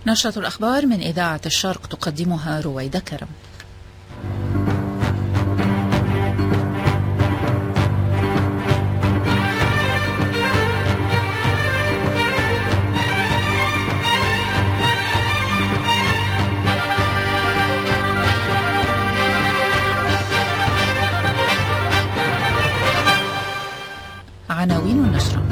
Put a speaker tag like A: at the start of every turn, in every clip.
A: نشرة الأخبار من إذاعة الشرق تقدمها رويدة كرم. عناوين النشرة: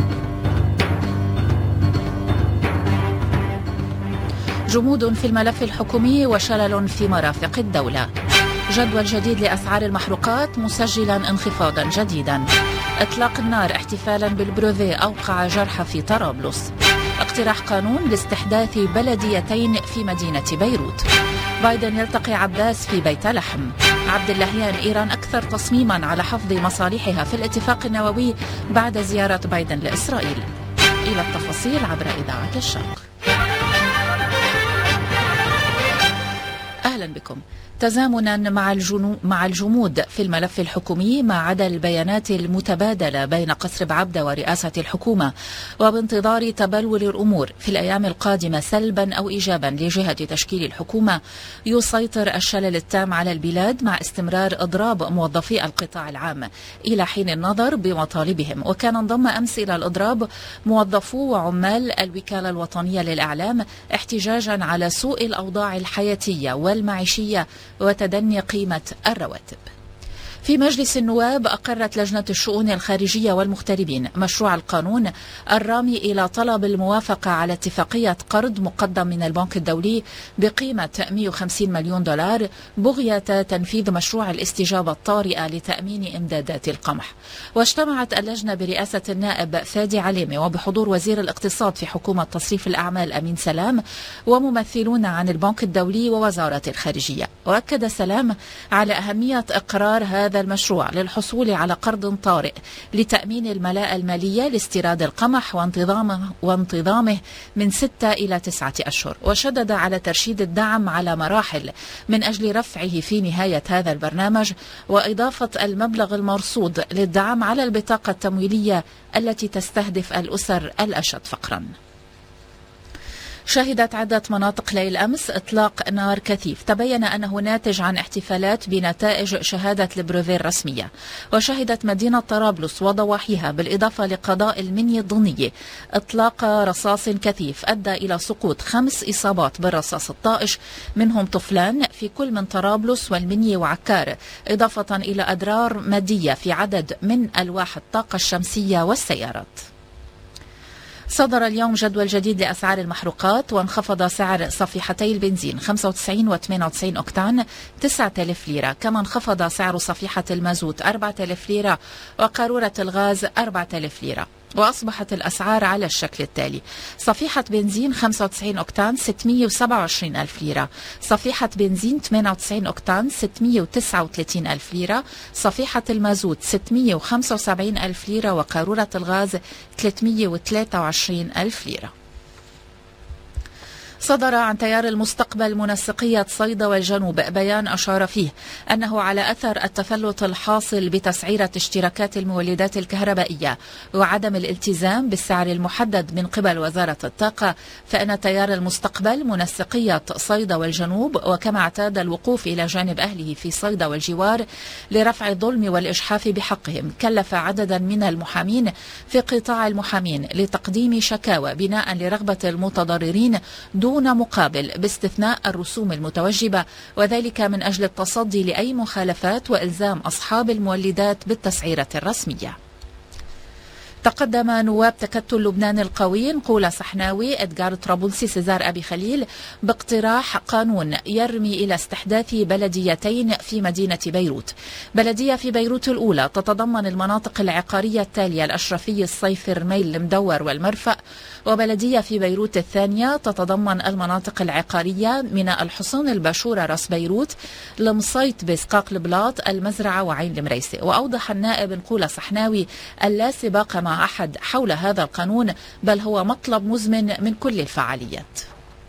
A: جمود في الملف الحكومي وشلل في مرافق الدولة. جدول جديد لأسعار المحروقات مسجلا انخفاضا جديدا. إطلاق النار احتفالا بالبروفي أوقع جرح في طرابلس. اقتراح قانون لاستحداث بلديتين في مدينة بيروت. بايدن يلتقي عباس في بيت لحم. عبد اللهيان: إيران أكثر تصميما على حفظ مصالحها في الاتفاق النووي بعد زيارة بايدن لإسرائيل. إلى التفاصيل عبر إذاعة الشرق. أهلا بكم. تزامنا مع الجمود في الملف الحكومي ما عدا البيانات المتبادلة بين قصر بعبدة ورئاسة الحكومة، وبانتظار تبلور الأمور في الأيام القادمة سلبا أو إيجابا لجهة تشكيل الحكومة، يسيطر الشلل التام على البلاد مع استمرار إضراب موظفي القطاع العام إلى حين النظر بمطالبهم. وكان انضم أمس إلى الإضراب موظفو وعمال الوكالة الوطنية للإعلام احتجاجا على سوء الأوضاع الحياتية والمعيشية وتدني قيمة الرواتب. في مجلس النواب أقرت لجنة الشؤون الخارجية والمغتربين مشروع القانون الرامي إلى طلب الموافقة على اتفاقية قرض مقدم من البنك الدولي بقيمة 150 مليون دولار بغية تنفيذ مشروع الاستجابة الطارئة لتأمين إمدادات القمح. واجتمعت اللجنة برئاسة النائب فادي عليمي وبحضور وزير الاقتصاد في حكومة تصريف الأعمال أمين سلام وممثلون عن البنك الدولي ووزارة الخارجية. وأكد سلام على أهمية إقرار هذا المشروع للحصول على قرض طارئ لتأمين الملاءة المالية لاستيراد القمح وانتظامه من 6 إلى 9 أشهر. وشدد على ترشيد الدعم على مراحل من أجل رفعه في نهاية هذا البرنامج، وإضافة المبلغ المرصود للدعم على البطاقة التمويلية التي تستهدف الأسر الأشد فقرا. شهدت عدة مناطق ليل أمس إطلاق نار كثيف تبين أنه ناتج عن احتفالات بنتائج شهادة البروفي الرسمية. وشهدت مدينة طرابلس وضواحيها بالإضافة لقضاء المنيا الضنية إطلاق رصاص كثيف أدى إلى سقوط 5 إصابات بالرصاص الطائش، منهم طفلان في كل من طرابلس والمنيا وعكار، إضافة إلى أضرار مادية في عدد من ألواح الطاقة الشمسية والسيارات. صدر اليوم جدول جديد لأسعار المحروقات، وانخفض سعر صفيحتي البنزين 95 و98 أكتان 9000 ليرة، كما انخفض سعر صفيحة المازوت 4000 ليرة وقارورة الغاز 4000 ليرة. وأصبحت الأسعار على الشكل التالي: صفيحة بنزين 95 أكتان 627 ألف ليرة، صفيحة بنزين 98 أكتان 639 ألف ليرة، صفيحة المازوت 675 ألف ليرة وقارورة الغاز 323 ألف ليرة. صدر عن تيار المستقبل منسقية صيدا والجنوب بيان أشار فيه أنه على أثر التفلت الحاصل بتسعيرة اشتراكات المولدات الكهربائية وعدم الالتزام بالسعر المحدد من قبل وزارة الطاقة، فإن تيار المستقبل منسقية صيدا والجنوب وكما اعتاد الوقوف إلى جانب أهله في صيدا والجوار لرفع الظلم والإجحاف بحقهم، كلف عددا من المحامين في قطاع المحامين لتقديم شكاوى بناء لرغبة المتضررين دون مقابل باستثناء الرسوم المتوجبة، وذلك من أجل التصدي لأي مخالفات وإلزام أصحاب المولدات بالتسعيرة الرسمية. تقدم نواب تكتل لبنان القوي نقولة سحناوي، إدغار طرابلسي، سيزار أبي خليل باقتراح قانون يرمي إلى استحداث بلديتين في مدينة بيروت. بلدية في بيروت الأولى تتضمن المناطق العقارية التالية: الأشرفية، الصيف، الرميل، المدور والمرفأ. وبلدية في بيروت الثانية تتضمن المناطق العقارية من الحصون الباشورة، راس بيروت، المصيت، بسقاق البلاط، المزرعة وعين المريسة. وأوضح النائب نقولة سحناوي لا سباق مع أحد حول هذا القانون، بل هو مطلب مزمن من كل الفعاليات.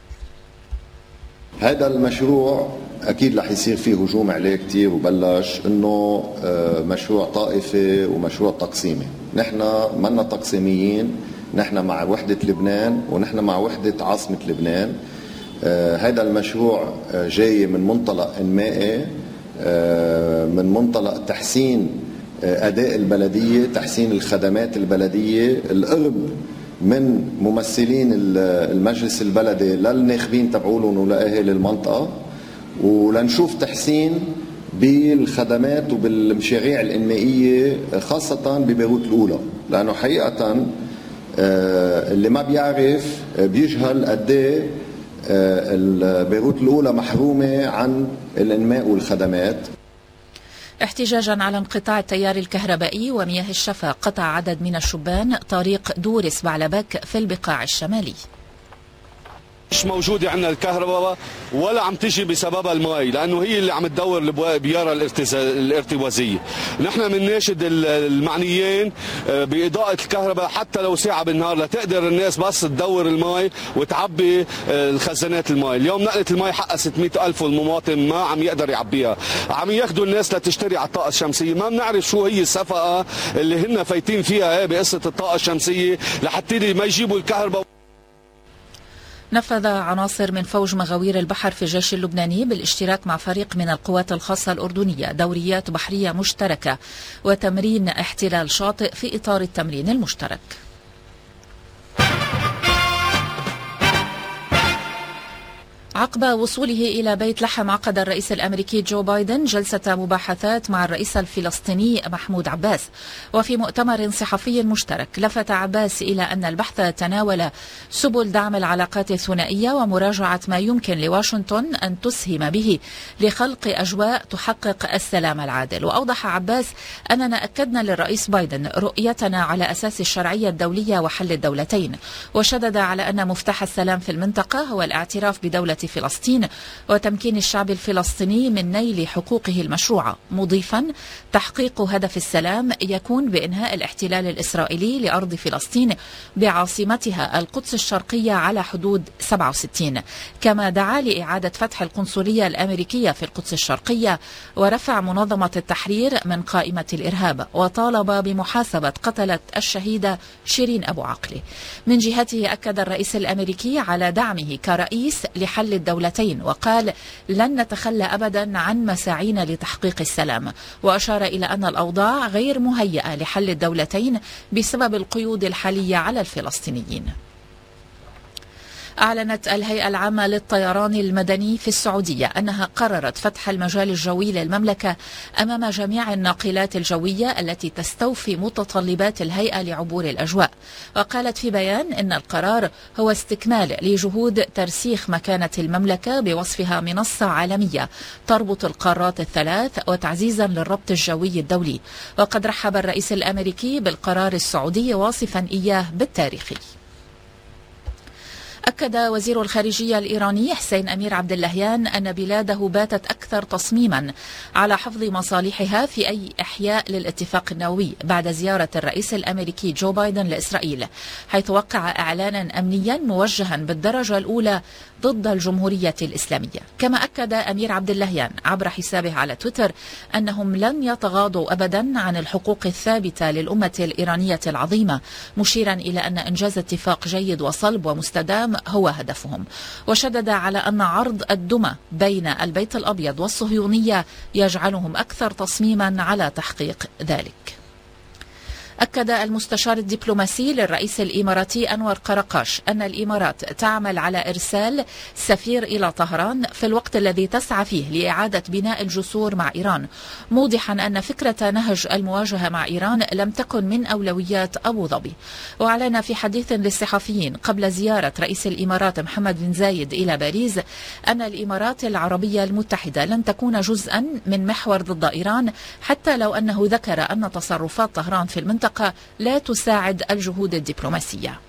B: هذا المشروع أكيد رح يصير فيه هجوم عليه كتير، وبلش إنه مشروع طائفي ومشروع تقسيمي. نحن منا تقسيميين، نحن مع وحدة لبنان ونحن مع وحدة عاصمة لبنان، هذا المشروع جاي من منطلق إنمائي، من منطلق تحسين أداء البلدية، تحسين الخدمات البلدية، القرب من ممثلين المجلس البلدي للناخبين تبعولهم ولأهل المنطقة، ولنشوف تحسين بالخدمات وبالمشاريع الإنمائية خاصة ببيروت الأولى، لأنه حقيقة اللي ما بيعرف بيجهل قديه بيروت الأولى محرومة عن الإنماء والخدمات.
A: احتجاجا على انقطاع التيار الكهربائي ومياه الشفا، قطع عدد من الشبان طريق دورس بعلبك في البقاع الشمالي.
C: مش موجودة عندنا الكهرباء ولا عم تجي بسببها المي، لأنه هي اللي عم تدور البيارة الارتوازية. نحن بنناشد المعنيين بإضاءة الكهرباء حتى لو ساعة بالنهار لتقدر الناس بس تدور المي وتعبي الخزانات المي. اليوم نقلة المي حقها 600,000 والمواطن ما عم يقدر يعبيها، عم ياخذوا الناس لتشتري على الطاقة الشمسية. ما بنعرف شو هي الصفقة اللي هن فايتين فيها بقصة الطاقة الشمسية لحتى ما يجيبوا الكهرباء.
A: نفذ عناصر من فوج مغاوير البحر في الجيش اللبناني بالاشتراك مع فريق من القوات الخاصة الأردنية دوريات بحرية مشتركة وتمرين احتلال شاطئ في إطار التمرين المشترك. عقب وصوله إلى بيت لحم، عقد الرئيس الأمريكي جو بايدن جلسة مباحثات مع الرئيس الفلسطيني محمود عباس. وفي مؤتمر صحفي مشترك لفت عباس إلى أن البحث تناول سبل دعم العلاقات الثنائية ومراجعة ما يمكن لواشنطن أن تسهم به لخلق أجواء تحقق السلام العادل. وأوضح عباس أننا أكدنا للرئيس بايدن رؤيتنا على أساس الشرعية الدولية وحل الدولتين، وشدد على أن مفتاح السلام في المنطقة هو الاعتراف بدولة فلسطين وتمكين الشعب الفلسطيني من نيل حقوقه المشروعة، مضيفا تحقيق هدف السلام يكون بإنهاء الاحتلال الإسرائيلي لأرض فلسطين بعاصمتها القدس الشرقية على حدود 67. كما دعا لإعادة فتح القنصلية الأمريكية في القدس الشرقية ورفع منظمة التحرير من قائمة الإرهاب، وطالب بمحاسبة قتلة الشهيدة شيرين أبو عقلة. من جهته أكد الرئيس الأمريكي على دعمه كرئيس لحل الدولتين، وقال لن نتخلى أبدا عن مساعينا لتحقيق السلام، وأشار إلى أن الأوضاع غير مهيئة لحل الدولتين بسبب القيود الحالية على الفلسطينيين. أعلنت الهيئة العامة للطيران المدني في السعودية أنها قررت فتح المجال الجوي للمملكة أمام جميع الناقلات الجوية التي تستوفي متطلبات الهيئة لعبور الأجواء. وقالت في بيان إن القرار هو استكمال لجهود ترسيخ مكانة المملكة بوصفها منصة عالمية تربط القارات الثلاث وتعزيزا للربط الجوي الدولي. وقد رحب الرئيس الأمريكي بالقرار السعودي واصفا إياه بالتاريخي. أكد وزير الخارجية الإيراني حسين أمير عبد اللهيان أن بلاده باتت أكثر تصميما على حفظ مصالحها في أي إحياء للاتفاق النووي بعد زيارة الرئيس الأمريكي جو بايدن لإسرائيل، حيث وقع إعلانا أمنيا موجها بالدرجة الأولى ضد الجمهورية الإسلامية. كما أكد أمير عبد اللهيان عبر حسابه على تويتر أنهم لن يتغاضوا أبدا عن الحقوق الثابتة للأمة الإيرانية العظيمة، مشيرا إلى أن إنجاز اتفاق جيد وصلب ومستدام هو هدفهم. وشدد على أن عرض الدمى بين البيت الأبيض والصهيونية يجعلهم أكثر تصميما على تحقيق ذلك. أكد المستشار الدبلوماسي للرئيس الإماراتي أنور قرقاش أن الإمارات تعمل على إرسال سفير إلى طهران في الوقت الذي تسعى فيه لإعادة بناء الجسور مع إيران، موضحا أن فكرة نهج المواجهة مع إيران لم تكن من أولويات أبو ظبي. وأعلن في حديث للصحفيين قبل زيارة رئيس الإمارات محمد بن زايد إلى باريس أن الإمارات العربية المتحدة لن تكون جزءا من محور ضد إيران، حتى لو أنه ذكر أن تصرفات طهران في المنطقة لا تساعد الجهود الدبلوماسية.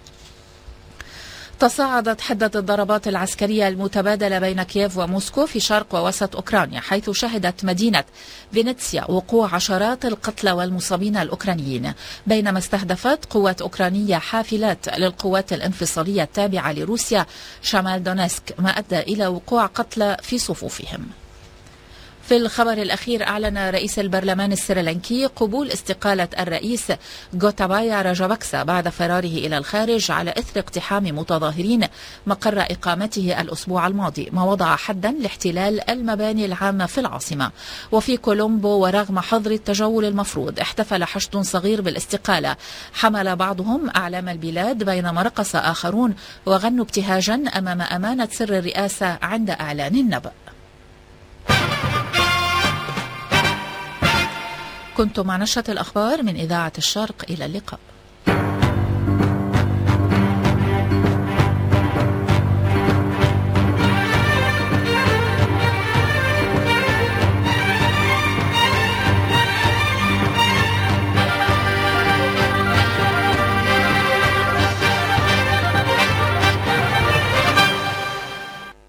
A: تصاعدت حدة الضربات العسكرية المتبادلة بين كييف وموسكو في شرق ووسط أوكرانيا، حيث شهدت مدينة فينيتسيا وقوع عشرات القتلى والمصابين الأوكرانيين، بينما استهدفت قوات أوكرانية حافلات للقوات الانفصالية التابعة لروسيا شمال دونيسك، ما أدى إلى وقوع قتلى في صفوفهم. في الخبر الأخير، أعلن رئيس البرلمان السريلانكي قبول استقالة الرئيس غوتابايا راجابكسا بعد فراره إلى الخارج على إثر اقتحام متظاهرين مقر إقامته الأسبوع الماضي، ما وضع حدا لاحتلال المباني العامة في العاصمة. وفي كولومبو، ورغم حظر التجول المفروض، احتفل حشد صغير بالاستقالة، حمل بعضهم أعلام البلاد بينما رقص آخرون وغنوا ابتهاجا أمام أمانة سر الرئاسة عند إعلان النبأ. كنتم مع نشرة الأخبار من إذاعة الشرق، إلى اللقاء.